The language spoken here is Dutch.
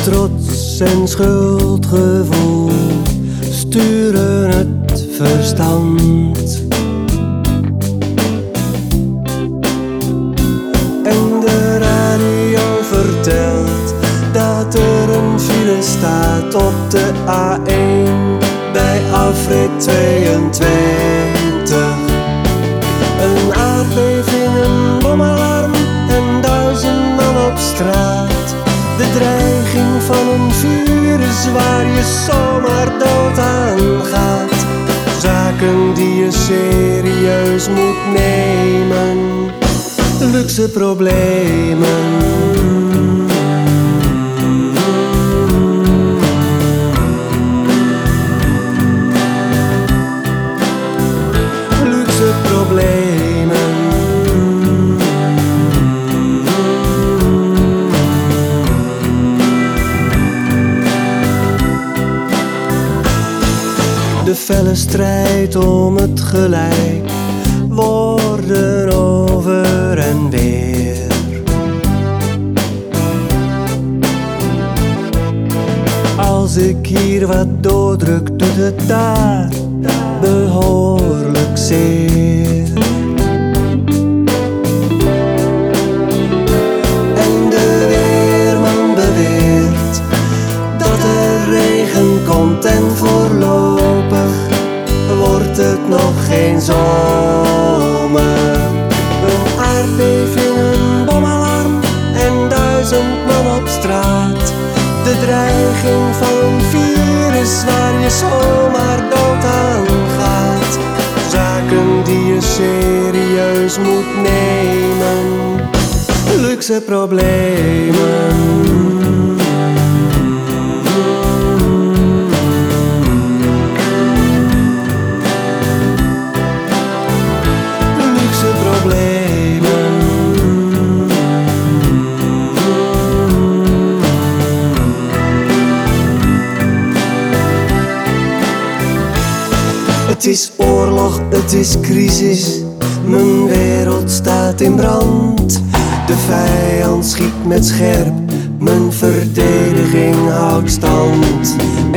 Trots en schuldgevoel sturen het verstand. En de radio vertelt dat er een file staat op de A1 bij afrit 22. Een aardbeving, een bomalarm en 1000 man op straat. De dreiging van een virus waar je zomaar dood aan gaat. Zaken die je serieus moet nemen. Luxe problemen. Luxe problemen. De felle strijd om het gelijk, woorden over en weer. Als ik hier wat doordruk, doet het daar behoorlijk zeer. En de weerman beweert dat er regen komt en voorlopig wordt het nog geen zomer. Een aardbeving, een bomalarm en 1000 man op straat. De dreiging van een virus waar je zomaar dood aan gaat. Zaken die je serieus moet nemen. Luxe problemen. Het is oorlog, het is crisis, mijn wereld staat in brand. De vijand schiet met scherp, mijn verdediging houdt stand.